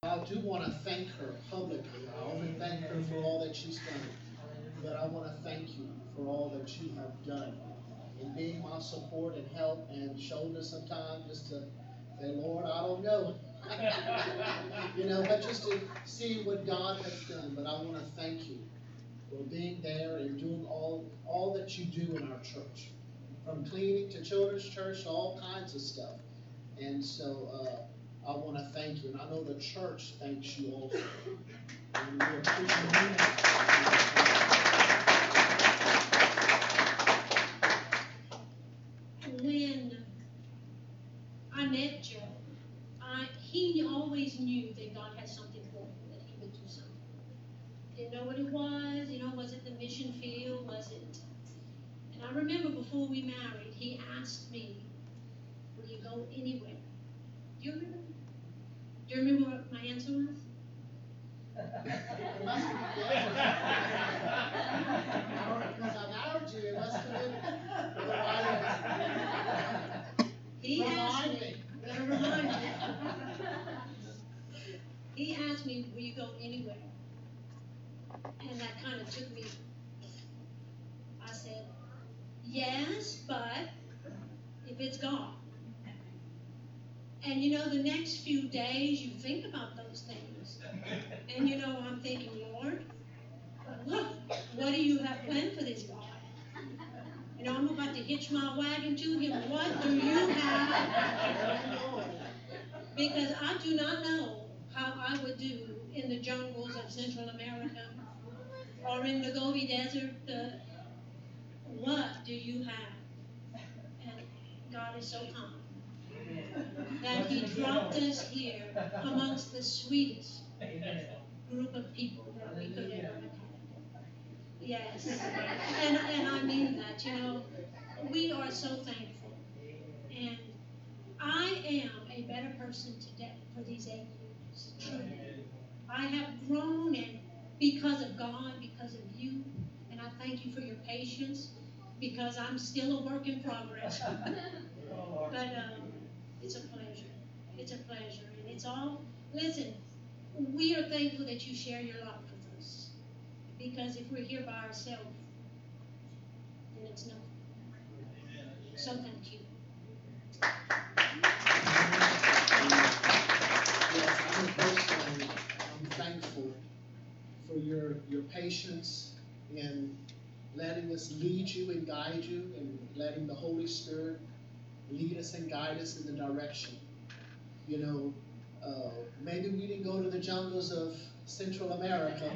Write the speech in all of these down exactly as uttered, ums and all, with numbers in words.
I do want to thank her publicly. I often thank her for all that she's done. But I want to thank you for all that you have done in being my support and help and shoulder sometimes just to say, Lord, I don't know. You know, but just to see what God has done. But I want to thank you for being there and doing all all that you do in our church, from cleaning to children's church to all kinds of stuff. And so uh, I want to thank you, and I know the church thanks you also. And we appreciate When I met Joe, I, he always knew that God had something for him, that he would do something. Didn't know what it was, you know, was it the mission field, was it? And I remember before we married, he asked me, will you go anywhere? Do you remember? Do you remember what my answer was? It must have been because I married you. It must have been the right answer. He asked Remind me. me. Gotta remind you. He asked me, will you go anywhere? And that kind of took me. I said, yes, but if it's God. And you know, the next few days you think about those things. And you know, I'm thinking, Lord, what, what do you have planned for this guy? You know, I'm about to hitch my wagon to him. What do you have? Because I do not know how I would do in the jungles of Central America or in the Gobi Desert. Uh, what do you have? And God is so kind that He dropped us here amongst the sweetest group of people that we could ever have had. Yes, and, and I mean that, you know, we are so thankful. And I am a better person today for these eight years, truly. I have grown, and because of God, because of you, and I thank you for your patience, because I'm still a work in progress. But um, it's a pleasure. It's a pleasure, and it's all, listen, we are thankful that you share your life with us, because if we're here by ourselves, then it's nothing. So thank you. Yes, I'm personally, I'm thankful for your your patience in letting us lead you and guide you, and letting the Holy Spirit lead us and guide us in the direction. You know, uh, maybe we didn't go to the jungles of Central America,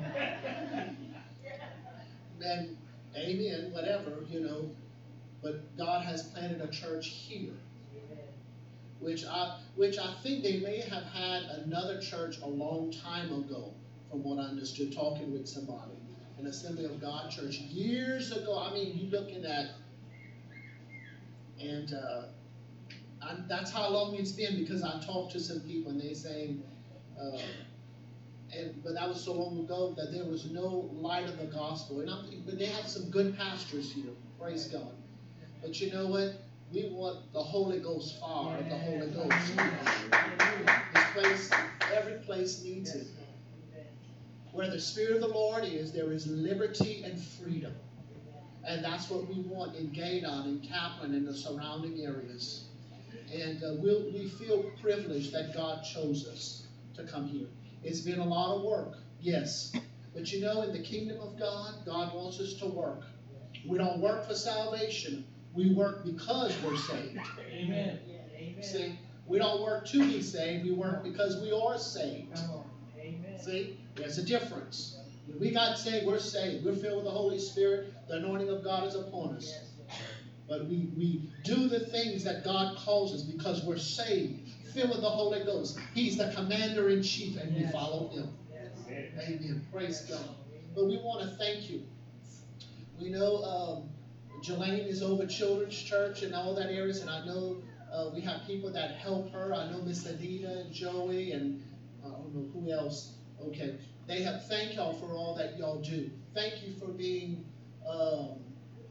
and amen, whatever, you know, but God has planted a church here, which I which I think they may have had another church a long time ago, from what I understood, talking with somebody, an Assembly of God church years ago. I mean, you looking at, and uh, I, that's how long it's been, because I talked to some people and they saying, uh, and but that was so long ago that there was no light of the gospel. And I'm, but they have some good pastors here, praise God. But you know what? We want the Holy Ghost fire of the Holy Ghost. This place, every place needs it. Where the Spirit of the Lord is, there is liberty and freedom. And that's what we want in Gaydon, in Kaplan, and the surrounding areas. And uh, we'll, we feel privileged that God chose us to come here. It's been a lot of work, yes. But you know, in the kingdom of God, God wants us to work. We don't work for salvation. We work because we're saved. Amen. See, we don't work to be saved. We work because we are saved. Amen. See, there's a difference. When we got saved, we're saved. We're filled with the Holy Spirit. The anointing of God is upon us. But we, we do the things that God calls us because we're saved, filled with the Holy Ghost. He's the commander in chief, and we follow him. Amen. Praise God. But we want to thank you. We know um, Jelaine is over Children's Church and all that areas, and I know uh, we have people that help her. I know Miss Anita and Joey, and uh, I don't know who else. Okay. They have thank y'all for all that y'all do. Thank you for being um,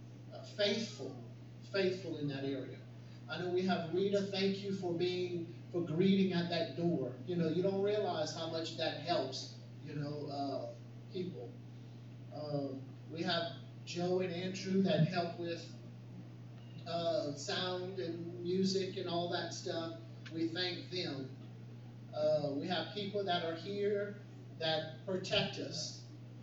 faithful, faithful in that area. I know we have Rita. Thank you for being for greeting at that door. You know, you don't realize how much that helps, you know, uh, people. Um, we have Joe and Andrew that help with uh, sound and music and all that stuff. We thank them. Uh, we have people that are here that protect us.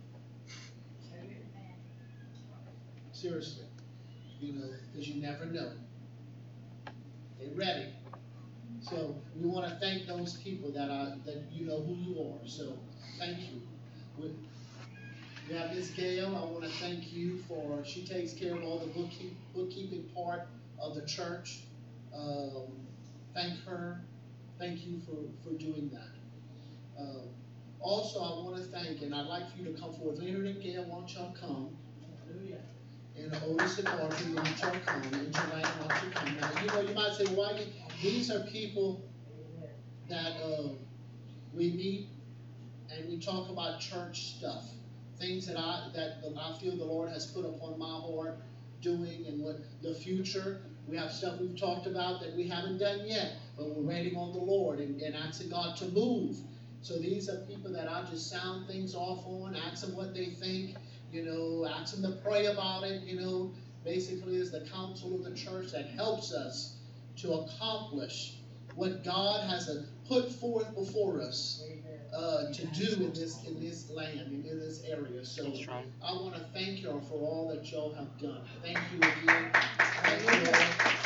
Seriously, you know, because you never know. They're ready. So we want to thank those people that are that you know who you are. So thank you. We, we have Miss Gail. I want to thank you for she takes care of all the bookkeep, bookkeeping part of the church. Um, thank her. Thank you for, for doing that. Um, also, I want to thank, and I'd like for you to come forward. Leonard and Gail, why don't y'all come? And Otis and Audrey, why don't y'all come? And Joanne, why don't you come? Now, you know, you might say, why? You, these are people that uh, we meet and we talk about church stuff, things that I that I feel the Lord has put upon my heart doing, and what the future. We have stuff we've talked about that we haven't done yet, but we're waiting on the Lord and, and asking God to move. So these are people that I just sound things off on, ask them what they think, you know, ask them to pray about it, you know. Basically, is the counsel of the church that helps us to accomplish what God has uh, put forth before us uh, to do in this in this land, in, in this area. So right. I want to thank you for all that y'all have done. Thank you again. Thank you all.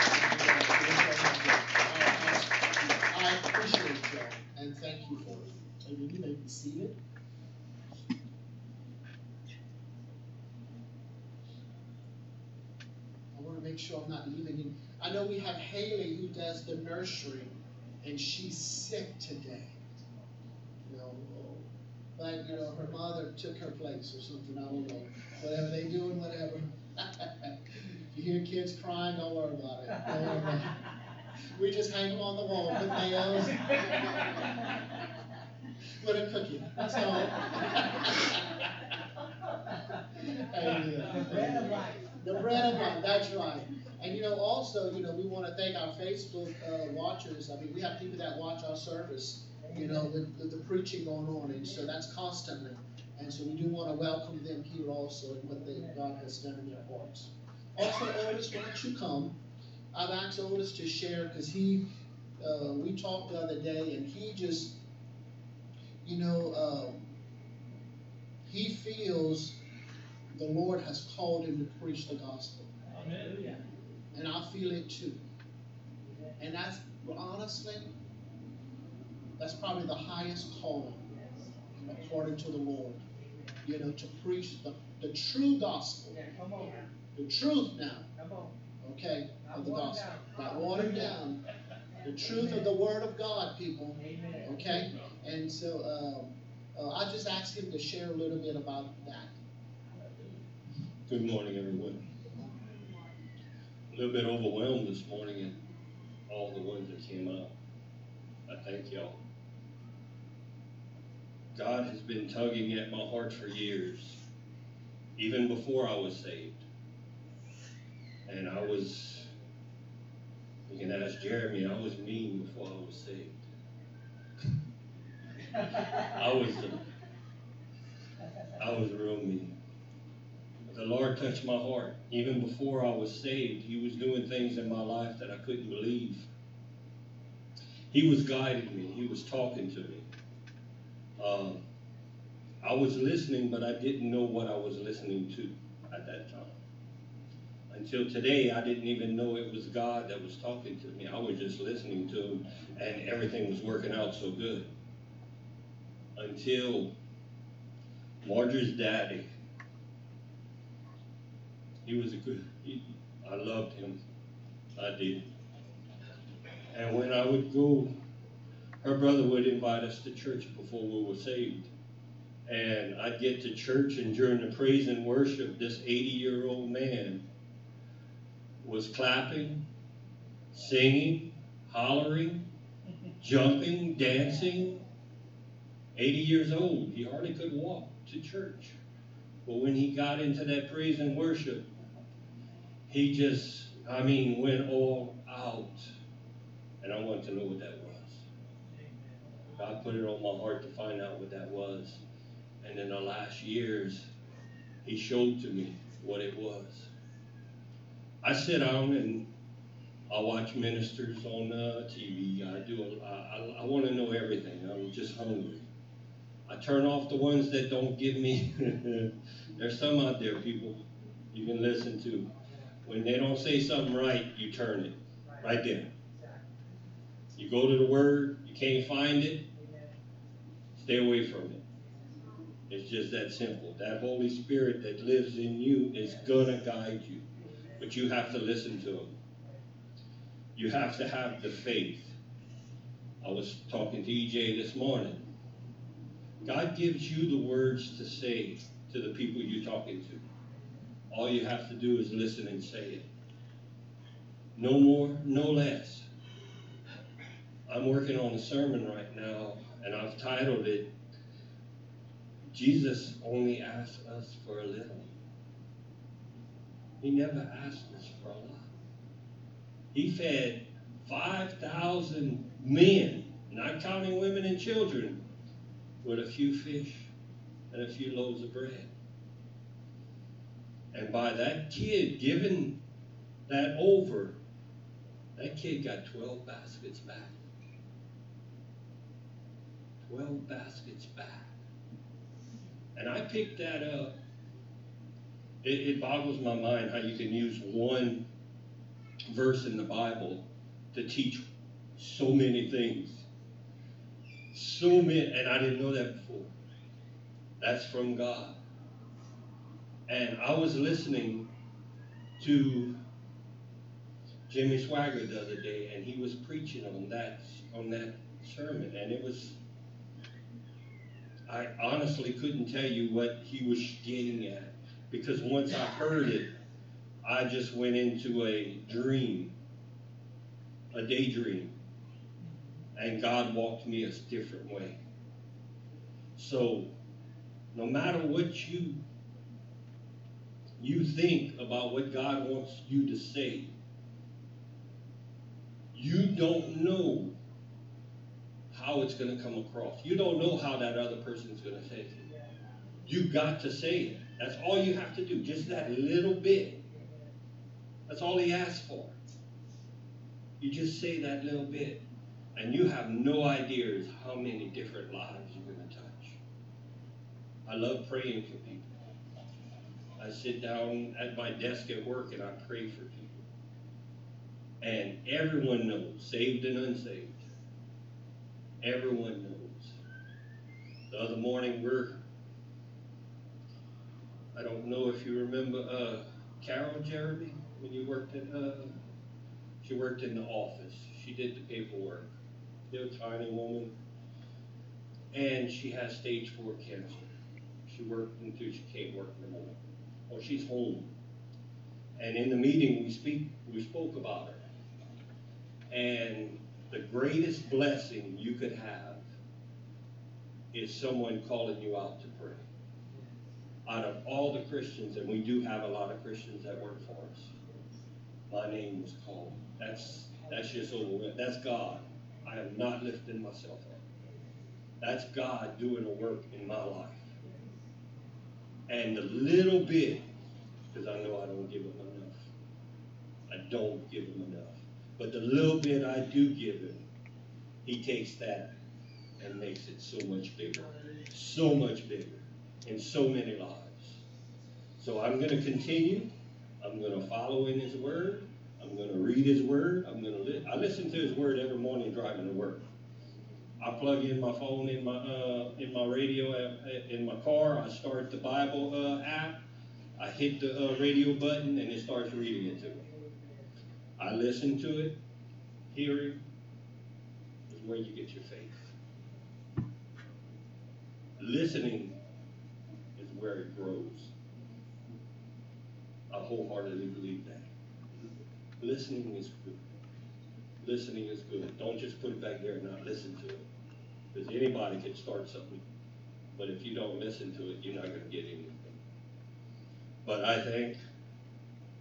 I appreciate y'all and thank you for it. And you may be seated. I want to make sure I'm not leaving you. I know we have Haley who does the nursery, and she's sick today. You know, but you know her mother took her place or something. I don't know. Whatever they doing, whatever. If you hear kids crying, don't worry about it. Don't worry about it. We just hang them on the wall, put nails, put a cookie. That's all. Amen. The bread of life. The bread of life. That's right. And you know, also, you know, we want to thank our Facebook uh, watchers. I mean, we have people that watch our service. You know, the, the, the preaching going on, and so that's constantly. And so we do want to welcome them here also and what they, God has done in their hearts. Also, Otis, why don't you come? I've asked Otis to share because he, uh, we talked the other day, and he just, you know, uh, he feels the Lord has called him to preach the gospel. Amen. And I feel it too. And that's, honestly, that's probably the highest calling according to the Lord. You know, to preach the, the true gospel. Yeah, come on. The truth now. Come on. Okay, of the gospel. Not watered down. The truth of the word of God, people. Okay? And so um, uh, I just asked him to share a little bit about that. Good morning, everyone. A little bit overwhelmed this morning at all the ones that came out. I thank y'all. God has been tugging at my heart for years, even before I was saved. And I was, you can ask Jeremy, I was mean before I was saved. I was, I was real mean. But the Lord touched my heart. Even before I was saved, He was doing things in my life that I couldn't believe. He was guiding me. He was talking to me. Um, I was listening, but I didn't know what I was listening to at that time. Until today, I didn't even know it was God that was talking to me. I was just listening to Him, and everything was working out so good. Until Marjorie's daddy, he was a good, he, I loved him. I did. And when I would go, her brother would invite us to church before we were saved. And I'd get to church, and during the praise and worship, this eighty-year-old man was clapping, singing, hollering, jumping, dancing. eighty years old, he hardly could walk to church. But when he got into that praise and worship, he just, I mean, went all out. And I wanted to know what that was. God put it on my heart to find out what that was. And in the last years, he showed to me what it was. I sit down and I watch ministers on uh, T V. I do. A, I, I want to know everything. I'm just hungry. I turn off the ones that don't give me. There's some out there, people, you can listen to. When they don't say something right, you turn it right there. You go to the Word. You can't find it. Stay away from it. It's just that simple. That Holy Spirit that lives in you is gonna guide you, but you have to listen to him. You have to have the faith. I was talking to E J this morning. God gives you the words to say to the people you're talking to. All you have to do is listen and say it. No more, no less. I'm working on a sermon right now, and I've titled it, Jesus only asked us for a little. He never asked us for a lot. He fed five thousand men, not counting women and children, with a few fish and a few loaves of bread. And by that kid giving that over, that kid got twelve baskets back. twelve baskets back. And I picked that up. It, it boggles my mind how you can use one verse in the Bible to teach so many things. So many, and I didn't know that before. That's from God. And I was listening to Jimmy Swagger the other day, and he was preaching on that on that sermon, and it was, I honestly couldn't tell you what he was getting at, because once I heard it, I just went into a dream, a daydream, and God walked me a different way. So, no matter what you you think about what God wants you to say, you don't know how it's going to come across. You don't know how that other person's going to take it. You got to say it. That's all you have to do. Just that little bit. That's all he asks for. You just say that little bit. And you have no ideas how many different lives you're going to touch. I love praying for people. I sit down at my desk at work and I pray for people. And everyone knows, saved and unsaved. Everyone knows. The other morning we're, I don't know if you remember uh, Carol Jeremy, when you worked in, uh, she worked in the office. She did the paperwork. Little tiny woman. And she has stage four cancer. She worked until she can't work no more. Well, she's home. And in the meeting we speak, we spoke about her. And the greatest blessing you could have is someone calling you out to pray. Out of all the Christians, and we do have a lot of Christians that work for us, my name was called. That's that's just over. That's God. I am not lifting myself up. That's God doing a work in my life. And the little bit, because I know I don't give him enough. I don't give him enough. But the little bit I do give him, he takes that and makes it so much bigger. So much bigger. In so many lives. So I'm going to continue. I'm going to follow in his word. I'm going to read his word. I'm going to li- I listen to his word every morning driving to work. I plug in my phone in my uh, in my radio uh, in my car. I start the Bible uh, app. I hit the uh, radio button and it starts reading it to me. I listen to it. Hearing is where you get your faith. Listening is where it grows. I wholeheartedly believe that. Listening is good. Listening is good. Don't just put it back there and not listen to it. Because anybody can start something. But if you don't listen to it, you're not going to get anything. But I thank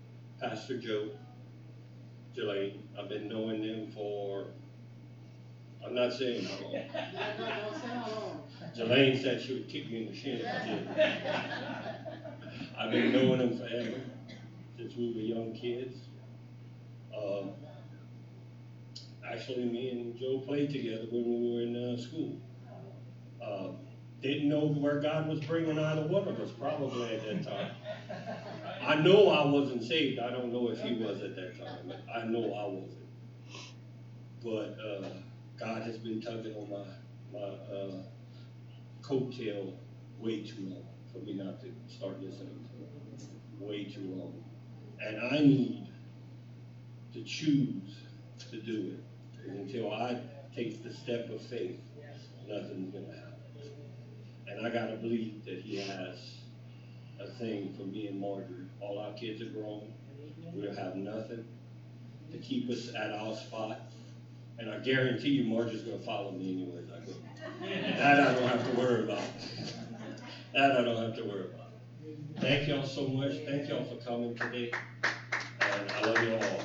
Pastor Joe, Jelaine. I've been knowing them for I'm not saying how long. No, no, don't say how long. Jelaine said she would kick me in the shin if I did. I've been knowing him forever, since we were young kids. Um, actually, me and Joe played together when we were in uh, school. Uh, didn't know where God was bringing either one of us, probably at that time. I know I wasn't saved. I don't know if he was at that time, but I know I wasn't. But uh, God has been tugging on my, my uh, coattail way too long for me not to start listening to him. Way too long. And I need to choose to do it. And until I take the step of faith, nothing's going to happen. And I got to believe that he has a thing for me and Marjorie. All our kids are grown. We'll have nothing to keep us at our spot. And I guarantee you Marjorie's going to follow me anywhere I go. That I don't have to worry about. That I don't have to worry about. Thank y'all so much. Thank y'all for coming today. And I love you all.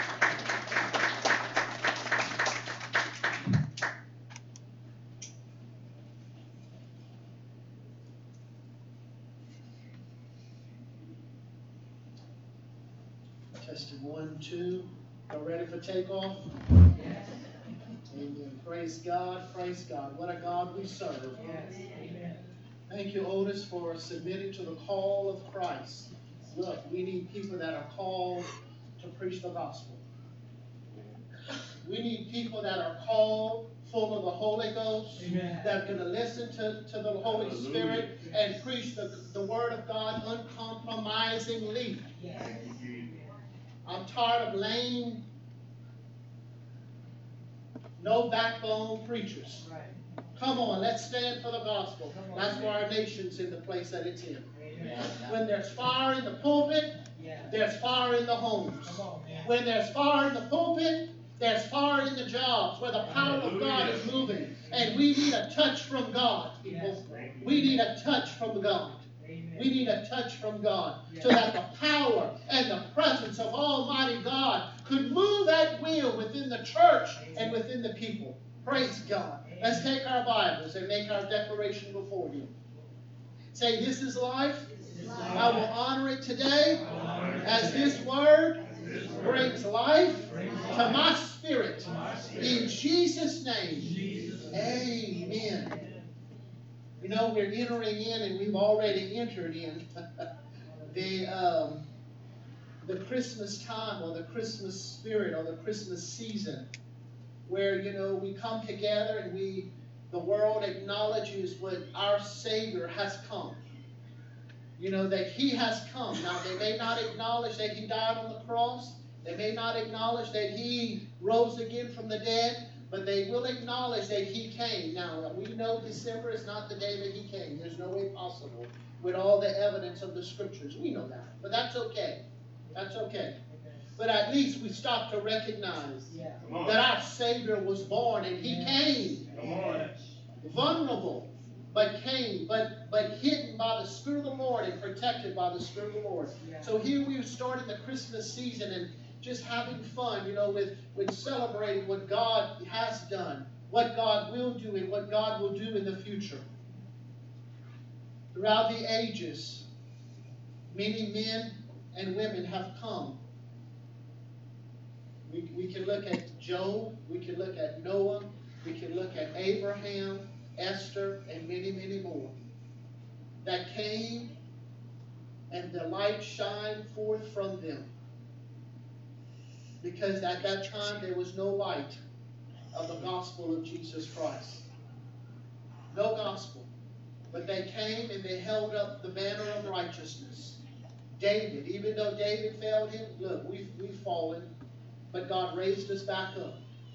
Testing one, two. Y'all ready for takeoff? Yes. Amen. Praise God. Praise God. What a God we serve. Yes. Amen. Thank you, Otis, for submitting to the call of Christ. Look, we need people that are called to preach the gospel. We need people that are called, full of the Holy Ghost, Amen. that are going to listen to, to the Holy Spirit and preach the, the Word of God uncompromisingly. Yes. I'm tired of lame, no backbone preachers. Right. Come on, let's stand for the gospel. That's why our nation's in the place that it's in. Amen. When there's fire in the pulpit, Yeah. there's fire in the homes. Come on, man. When there's fire in the pulpit, there's fire in the jobs where the power of God is moving. And we need a touch from God, people. We need a touch from God. Amen. We need a touch from God so that the power and the presence of Almighty God could move at will within the church and within the people. Praise God. Let's take our Bibles and make our declaration before Him. Say, this is life. I will honor it today as this word brings life to my spirit. In Jesus' name, amen. You know, we're entering in, and we've already entered in the um, the Christmas time, or the Christmas spirit, or the Christmas season, where, you know, we come together and we, the world acknowledges what our Savior has come. You know, that He has come. Now, they may not acknowledge that He died on the cross. They may not acknowledge that He rose again from the dead. But they will acknowledge that He came. Now, we know December is not the day that He came. There's no way possible with all the evidence of the Scriptures. We know that. But that's okay. That's okay. But at least we stop to recognize Yeah. that our Savior was born and He came. Come on. Vulnerable, but came, but, but hidden by the Spirit of the Lord and protected by the Spirit of the Lord. Yeah. So here we're starting the Christmas season and just having fun, you know, with, with celebrating what God has done, what God will do, and what God will do in the future. Throughout the ages, many men and women have come. We, we can look at Job, we can look at Noah, we can look at Abraham, Esther, and many, many more that came and the light shined forth from them. Because at that time there was no light of the gospel of Jesus Christ. No gospel. But they came and they held up the banner of righteousness. David, even though David failed him, look, we've, we've fallen, but God raised us back up.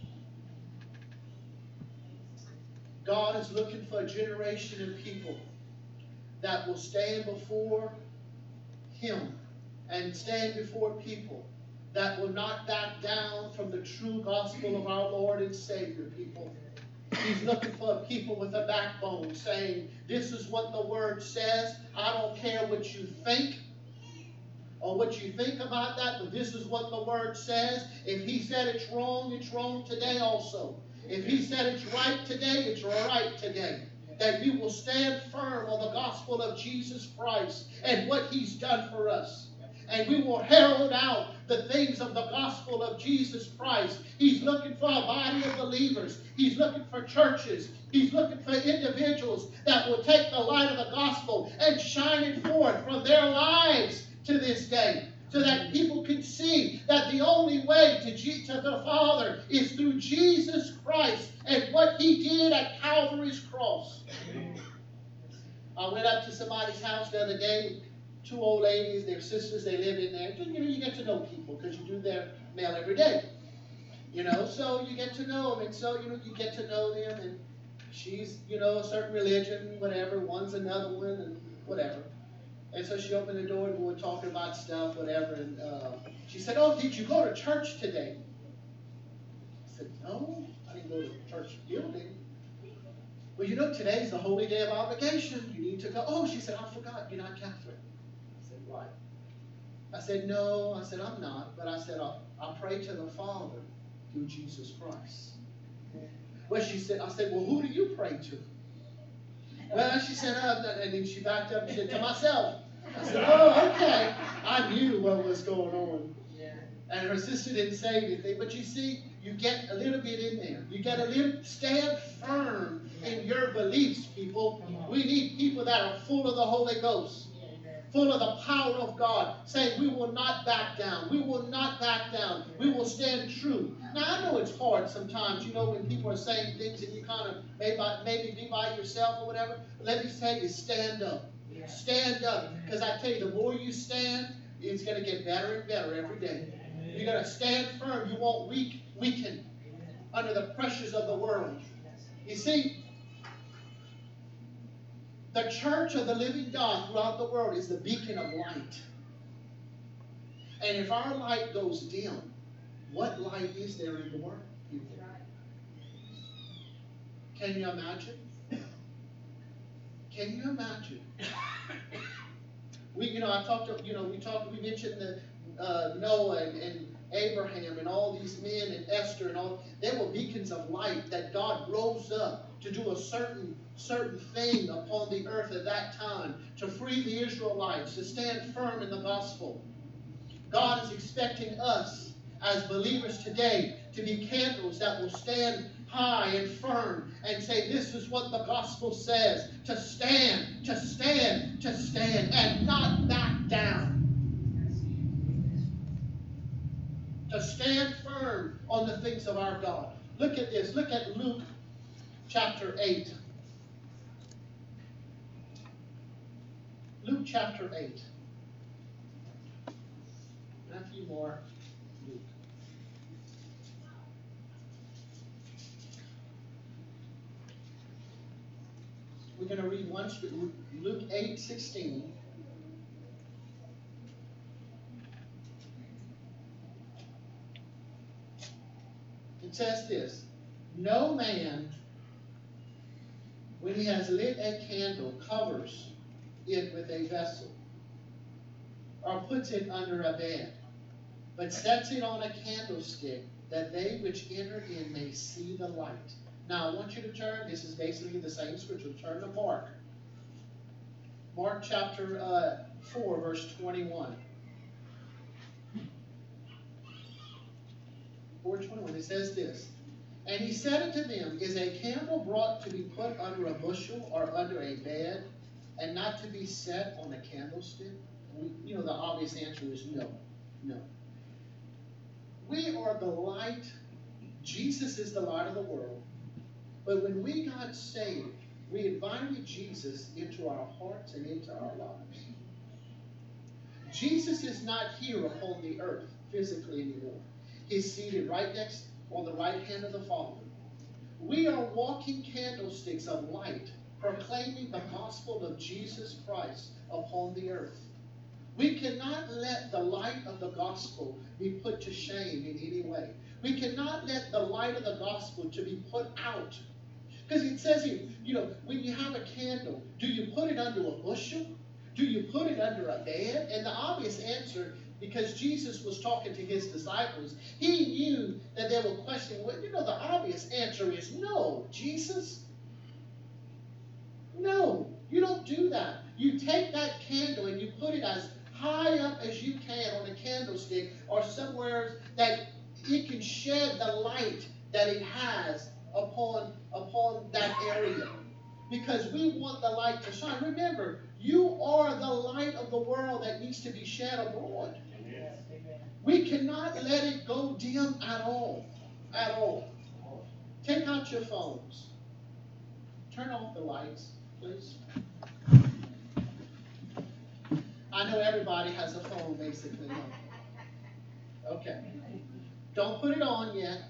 God is looking for a generation of people that will stand before Him and stand before people that will not back down from the true gospel of our Lord and Savior, people. He's looking for a people with a backbone, saying, this is what the Word says. I don't care what you think or what you think about that, but this is what the Word says. If He said it's wrong, it's wrong today also. If he said it's right today, it's right today. That we will stand firm on the gospel of Jesus Christ and what he's done for us. And we will herald out the things of the gospel of Jesus Christ. He's looking for a body of believers. He's looking for churches. He's looking for individuals that will take the light of the gospel and shine it forth from their lives to this day. So that people can see that the only way to, G- to the Father is through Jesus Christ and what he did at Calvary's cross. I went up to somebody's house the other day. Two old ladies, their sisters, they live in there. You know, you get to know people because you do their mail every day. You know, so you get to know them. And so, you know, you get to know them. And she's, you know, a certain religion, whatever. One's another one and whatever. And so she opened the door and we were talking about stuff, whatever. And uh, she said, oh, did you go to church today? I said, no, I didn't go to church building. Well, you know, today's the holy day of obligation. You need to go. Oh, she said, I forgot. You're not Catholic. I said, right. I said, no. I said, I'm not. But I said, I'll, I'll pray to the Father through Jesus Christ. Well, she said, I said, well, who do you pray to? Well, she said, uh, and then she backed up and said, to myself. I said, oh, okay. I knew what was going on. And her sister didn't say anything. But you see, you get a little bit in there. You get a little, stand firm in your beliefs, people. We need people that are full of the Holy Ghost. Full of the power of God, saying we will not back down. We will not back down. We will stand true. Now, I know it's hard sometimes, you know, when people are saying things and you kind of maybe, maybe be by yourself or whatever. But let me tell you, stand up. Stand up. Because I tell you, the more you stand, it's going to get better and better every day. You're going to stand firm. You won't weak, weaken under the pressures of the world. You see, the church of the living God throughout the world is the beacon of light. And if our light goes dim, what light is there in the world, people? Can you imagine? Can you imagine? We, you know, I talked to, you know, we talked, we mentioned the, uh, Noah and, and Abraham and all these men and Esther and all. They were beacons of light that God rose up to do a certain certain thing upon the earth at that time, to free the Israelites, to stand firm in the gospel. God is expecting us as believers today to be candles that will stand high and firm and say, this is what the gospel says, to stand, to stand, to stand, and not back down. To stand firm on the things of our God. Look at this. Look at Luke chapter eight. Luke chapter eight. And a few more. Luke. We're going to read one, Luke eight sixteen. It says this, no man, when he has lit a candle, covers it with a vessel, or puts it under a bed, but sets it on a candlestick, that they which enter in may see the light. Now, I want you to turn, this is basically the same scripture, turn to Mark. Mark chapter uh, four, verse twenty-one. four twenty-one, it says this, and he said unto them, is a candle brought to be put under a bushel or under a bed, and not to be set on a candlestick? We, you know, the obvious answer is no. No. We are the light. Jesus is the light of the world. But when we got saved, we invited Jesus into our hearts and into our lives. Jesus is not here upon the earth physically anymore. He's seated right next on the right hand of the Father. We are walking candlesticks of light, proclaiming the gospel of Jesus Christ upon the earth. We cannot let the light of the gospel be put to shame in any way. We cannot let the light of the gospel to be put out. Because it says here, you know, when you have a candle, do you put it under a bushel? Do you put it under a bed? And the obvious answer Because Jesus was talking to his disciples. He knew that they were questioning, well, you know, the obvious answer is no, Jesus. No, you don't do that. You take that candle and you put it as high up as you can on a candlestick or somewhere that it can shed the light that it has upon, upon that area. Because we want the light to shine. Remember, you are the light of the world that needs to be shed abroad. We cannot let it go dim at all. At all. Take out your phones. Turn off the lights, please. I know everybody has a phone, basically. Huh? Okay. Don't put it on yet.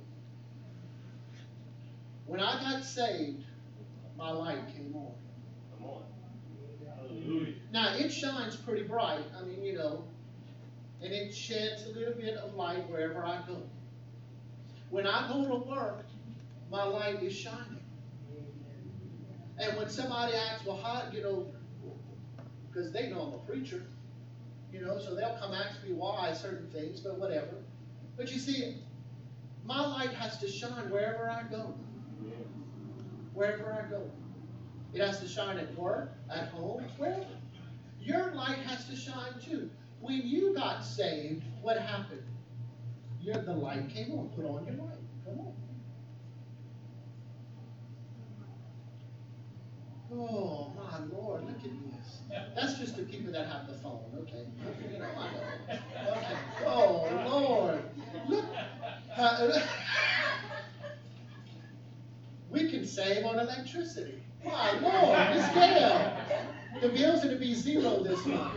When I got saved, my light came on. Come on. Hallelujah. Now, it shines pretty bright. I mean, you know, and it sheds a little bit of light wherever I go. When I go to work, my light is shining. And when somebody asks, well, how, you know, because they know I'm a preacher, you know, so they'll come ask me why certain things, but whatever. But you see, my light has to shine wherever I go. Wherever I go. It has to shine at work, at home, wherever. Your light has to shine too. When you got saved, what happened? Your, the light came on. Put on your light. Come on. Oh, my Lord, look at this. That's just the people that have the phone, okay? You know, I know. Okay. Oh, Lord. Look. Uh, we can save on electricity. My Lord, Miss Gail. The bill's going to be zero this month.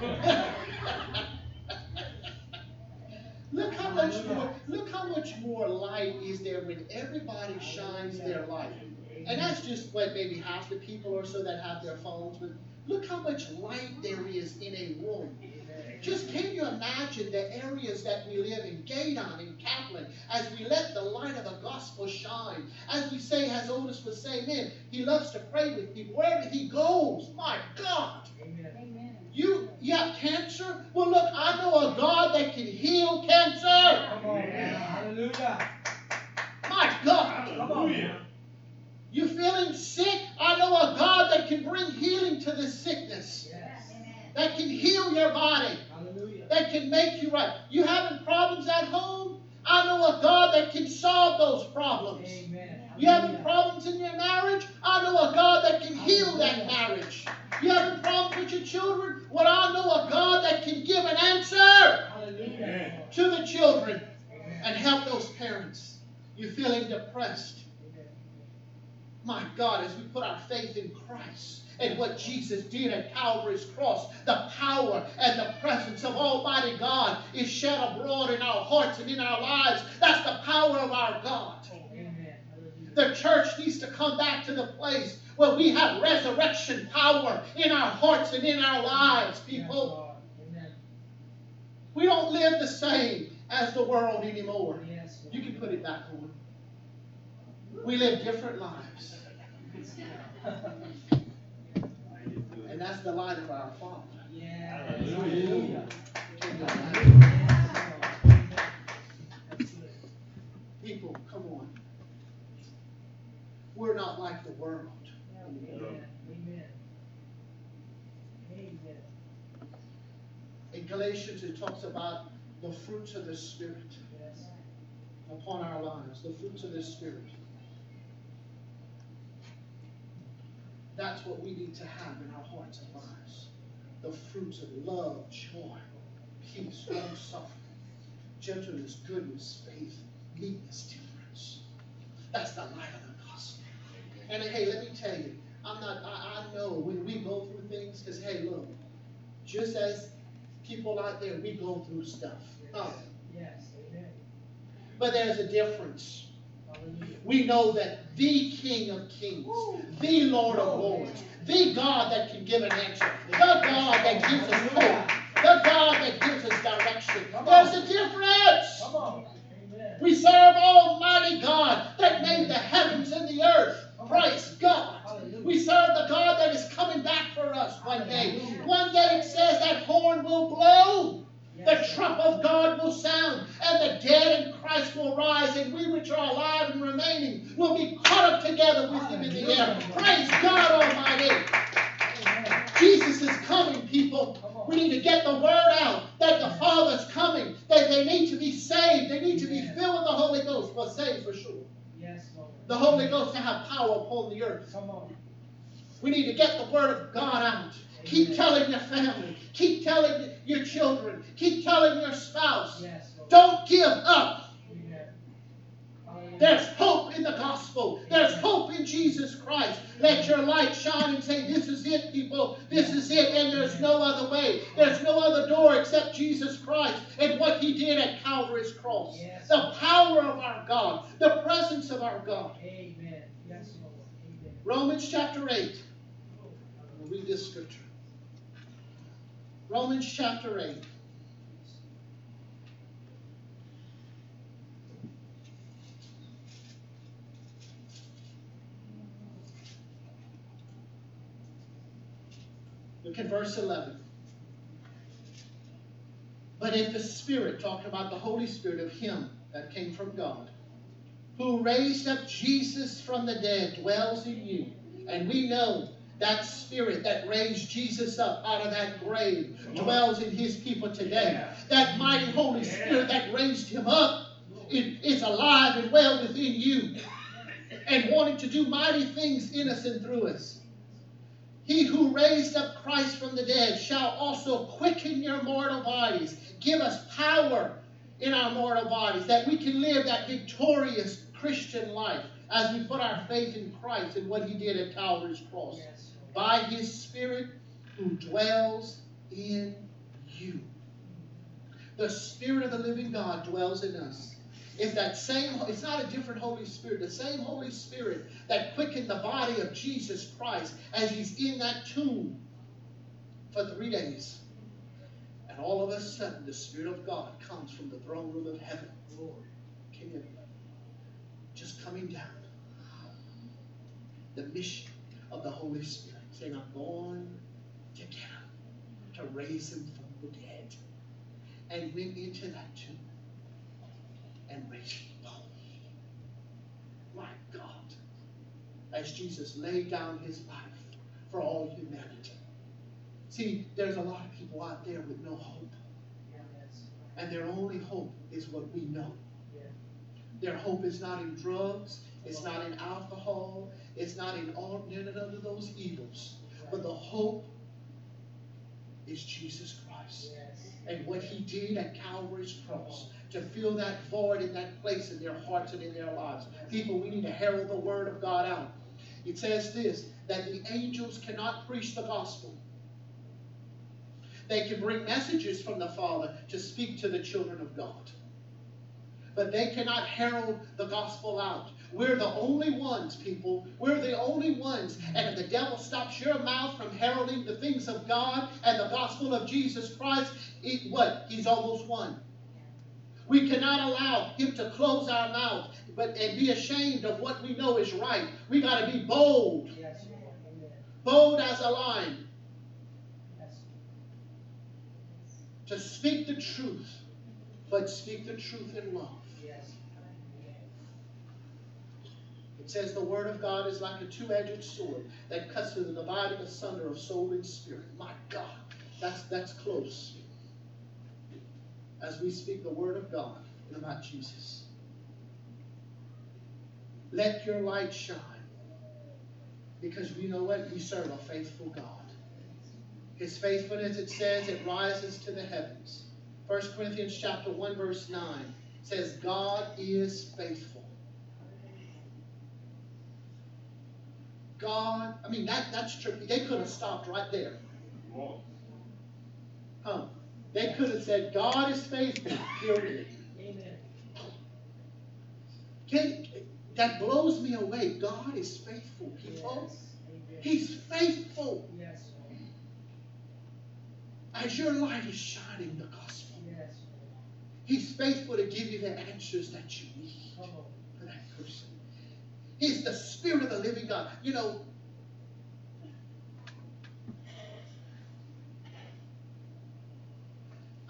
Look how much more, look how much more light is there when everybody shines their light. And that's just what maybe half the people or so that have their phones. But look how much light there is in a room. Just can you imagine the areas that we live in, Gaydon and Kaplan, as we let the light of the gospel shine. As we say, as Otis would say, man, he loves to pray with people. Wherever he goes, my God. Amen. You, you have cancer? Well, look, I know a God that can heal cancer. Come on. Hallelujah. My God. Hallelujah. You feeling sick? I know a God that can bring healing to this sickness. Yes. That can heal your body. Hallelujah. That can make you right. You having problems at home? I know a God that can solve those problems. Amen. You having problems in your marriage? I know a God that can heal that marriage. You having problems with your children? Well, I know a God that can give an answer Hallelujah. to the children Amen. and help those parents. You feeling depressed? My God, as we put our faith in Christ and what Jesus did at Calvary's cross, the power and the presence of Almighty God is shed abroad in our hearts and in our lives. That's the power of our God. Amen. The church needs to come back to the place where we have resurrection power in our hearts and in our lives, people. Amen. We don't live the same as the world anymore. Yes. You can put it back on. We live different lives. And that's the light of our Father. Yes. Hallelujah. People, come on. We're not like the world. Amen. Amen. Amen. In Galatians, it talks about the fruits of the Spirit Yes. upon our lives. The fruits of the Spirit. That's what we need to have in our hearts and lives. The fruits of love, joy, peace, long-suffering, gentleness, goodness, faith, meekness, temperance. That's the light of the gospel. And hey, let me tell you, I'm not, I, I know when we go through things, because hey, look, just as people out there, we go through stuff. Huh? Yes. Amen. But there's a difference. Hallelujah. We know that the King of Kings, the Lord of Lords, the God that can give an answer, the God that gives us hope, the God that gives us direction. There's a difference. Come on. Amen. We serve Almighty God that made the heavens and the earth. Praise God. We serve the God that is coming back for us one day. One day it says that horn will blow. The the trump of God will sound, and the dead in Christ will rise, and we which are alive and remaining will be caught up together with him in the air. Praise God Almighty. Amen. Jesus is coming, people. Come on. We need to get the word out that the Father's coming, that they need to be saved, they need to be Amen. filled with the Holy Ghost. Well, saved for sure. Yes, Lord. The Holy Ghost to have power upon the earth. Come on. We need to get the word of God out. Keep Amen. telling your family. Keep telling your children. Keep telling your spouse. Yes, Lord. Don't give up. Amen. Hallelujah. There's hope in the gospel. There's hope in Jesus Christ. Let your light shine and say, this is it, people. This is it, and there's no other way. There's no other door except Jesus Christ and what he did at Calvary's cross. Yes. The power of our God. The presence of our God. Amen. Yes, Lord. Amen. Romans chapter eight. We'll read this scripture. Romans chapter eight. Look at verse eleven. But if the Spirit, talking about the Holy Spirit of him that came from God, who raised up Jesus from the dead, dwells in you, and we know that Spirit that raised Jesus up out of that grave dwells in his people today. That mighty Holy Spirit that raised him up is alive and well within you and wanting to do mighty things in us and through us. He who raised up Christ from the dead shall also quicken your mortal bodies, give us power in our mortal bodies, that we can live that victorious Christian life as we put our faith in Christ and what he did at Calvary's cross. Yes. By his Spirit who dwells in you. The Spirit of the living God dwells in us. It's that same, it's not a different Holy Spirit, the same Holy Spirit that quickened the body of Jesus Christ as he's in that tomb for three days. And all of a sudden, the Spirit of God comes from the throne room of heaven. Lord, can you just coming down? The mission of the Holy Spirit, saying, I'm going to get him, to raise him from the dead. And went into that tomb and raised him up. My God, as Jesus laid down his life for all humanity. See, there's a lot of people out there with no hope. Yes. And their only hope is what we know. Yeah. Their hope is not in drugs. It's not in alcohol. It's not in all none of those evils. But the hope is Jesus Christ. Yes. And what he did at Calvary's cross to fill that void in that place in their hearts and in their lives. People, we need to herald the word of God out. It says this, that the angels cannot preach the gospel. They can bring messages from the Father to speak to the children of God. But they cannot herald the gospel out. We're the only ones, people. We're the only ones. And if the devil stops your mouth from heralding the things of God and the gospel of Jesus Christ, it, what? He's almost won. We cannot allow him to close our mouth but and be ashamed of what we know is right. We got to be bold. Yes. Amen. Bold as a lion. Yes. To speak the truth, but speak the truth in love. Yes. It says the word of God is like a two-edged sword that cuts to the dividing asunder of soul and spirit. My God, that's, that's close. As we speak the word of God about Jesus. Let your light shine. Because we know what? We serve a faithful God. His faithfulness, it says, it rises to the heavens. First Corinthians chapter one, verse nine says, God is faithful. God, I mean, that, that's true. They could have stopped right there. Huh? They could have said, God is faithful, period. Amen. Can, that blows me away. God is faithful, people. Yes. Amen. He's faithful. Yes. As your light is shining the gospel, Yes. he's faithful to give you the answers that you need Come on. for that person. He's the Spirit of the living God. You know,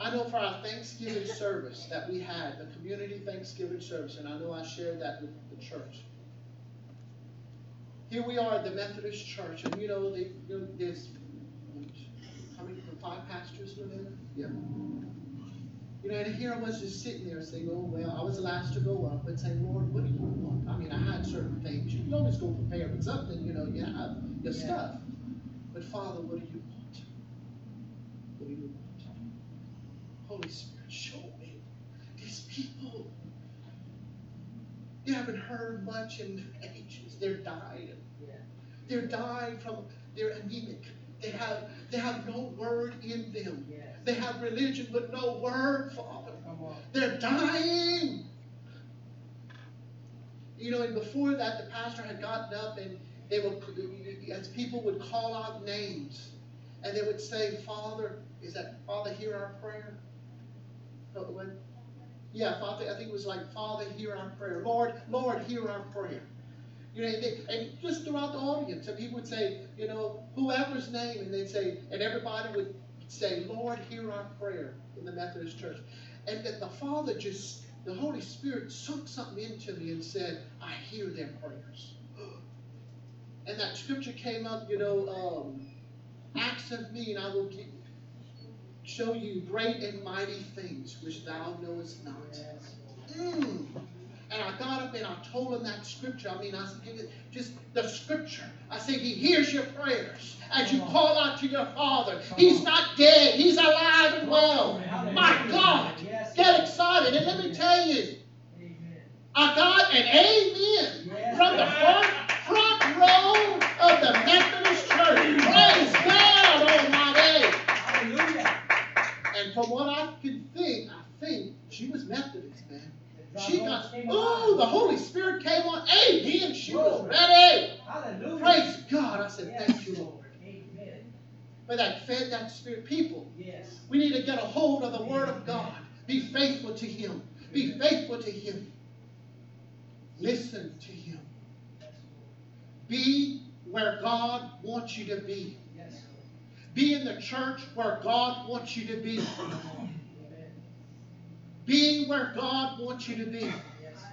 I know for our Thanksgiving service that we had, the community Thanksgiving service, and I know I shared that with the church. Here we are at the Methodist Church, and you know, they, you know there's how many, five pastors were there? Yeah. You know, and here I was just sitting there saying, oh, well, I was the last to go up, but saying, Lord, what do you want? I mean, I had certain things. You can always go prepared with something, you know, you have your Yeah. stuff. But Father, what do you want? What do you want? Holy Spirit, show me these people. You haven't heard much in ages. They're dying. Yeah. They're dying from, they're anemic. They have, they have no word in them. Yes. They have religion, but no word, Father. Come on. They're dying. You know, and before that, the pastor had gotten up and they would, as people would call out names, and they would say, Father, is that Father, hear our prayer? No, what? Yeah, Father, I think it was like, Father, hear our prayer. Lord, Lord, hear our prayer. You know, and, they, and just throughout the audience, and people would say, you know, whoever's name, and they'd say, and everybody would say, Lord, hear our prayer in the Methodist Church. And that the Father just, the Holy Spirit sunk something into me and said, I hear their prayers. And that scripture came up, you know, um, acts of me, and I will give, show you great and mighty things which thou knowest not. Yes. Mm. And I got up and I told him that scripture. I mean, I said, give it just the scripture. I said, he hears your prayers as you call out to your Father. He's not dead. He's alive and well. My God, get excited. And let me tell you, I got an amen from the front, front row of the Methodist Church. Praise God Almighty. Hallelujah. And from what I can think, I think she was Methodist, man. She got, Came oh, alive. the Holy Spirit came on. Amen. She was Glory. ready. Hallelujah. Praise God. I said, Yes, thank you, Lord. Amen. For that fed that spirit. People, Yes. we need to get a hold of the Word of God. Be faithful to Him. Be faithful to Him. Listen to Him. Be where God wants you to be. Yes. Be in the church where God wants you to be. Amen. Be where God wants you to be. Yes.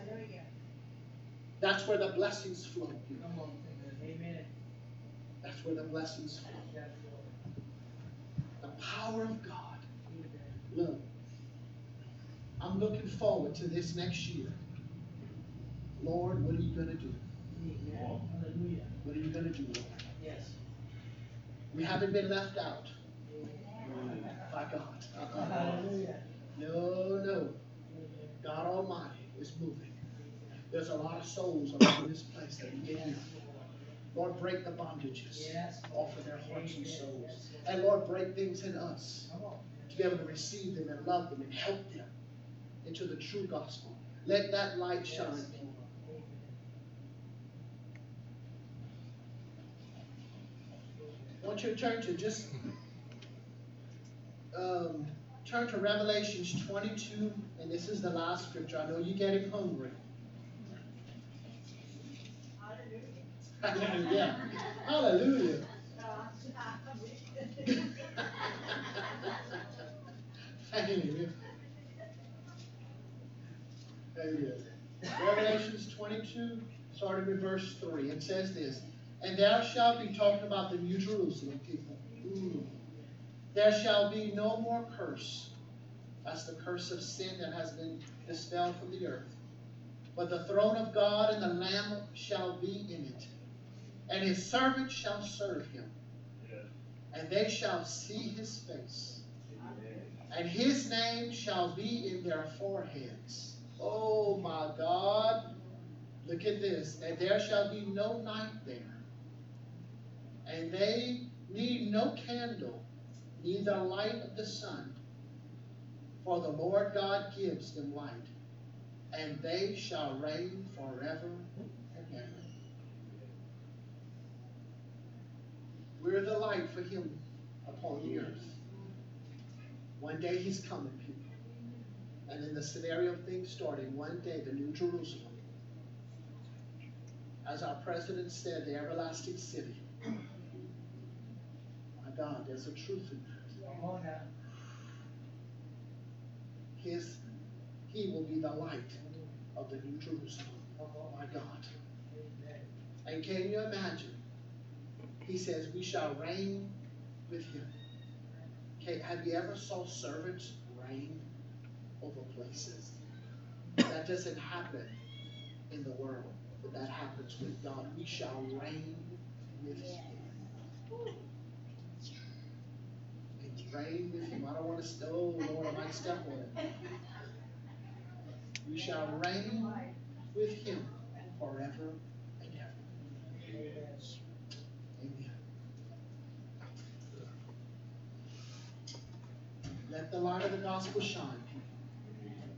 That's where the blessings flow. Come on. Amen. That's where the blessings flow. Yes, Lord. The power of God. Amen. Look, I'm looking forward to this next year. Lord, what are you going to do? Amen. Hallelujah. What are you going to do, Lord? Yes. We haven't been left out Amen. by God. Uh-uh. Hallelujah. No, no. God Almighty is moving. There's a lot of souls around this place that we can use. Lord, break the bondages Yes. off of their hearts and souls. And Lord, break things in us Come on. to be able to receive them and love them and help them into the true gospel. Let that light shine. Yes. I want you to turn to just um, turn to Revelations twenty-two, and this is the last scripture. I know you're getting hungry. Hallelujah. Hallelujah. Hallelujah. Hallelujah. Revelations twenty-two, starting with verse three. It says this, and there shall be, talking about the New Jerusalem people. Ooh. There shall be no more curse. That's the curse of sin that has been dispelled from the earth. But the throne of God and the Lamb shall be in it. And his servants shall serve him. And they shall see his face. And his name shall be in their foreheads. Oh my God. Look at this. And there shall be no night there. And they need no candle, neither light of the sun. For the Lord God gives them light. And they shall reign forever and ever. We're the light for him upon the earth. One day he's coming, people. And in the scenario of things starting, one day the New Jerusalem, as our president said, the everlasting city. My God, there's a truth in that. Come on now. his, he will be the light of the New Jerusalem. Oh my God. And can you imagine? He says, we shall reign with him. Okay, have you ever saw servants reign over places? That doesn't happen in the world, but that happens with God. We shall reign with him. And reign with him. I don't want to, oh Lord, I might step on it. We shall reign with him forever and ever. Amen. Let the light of the gospel shine.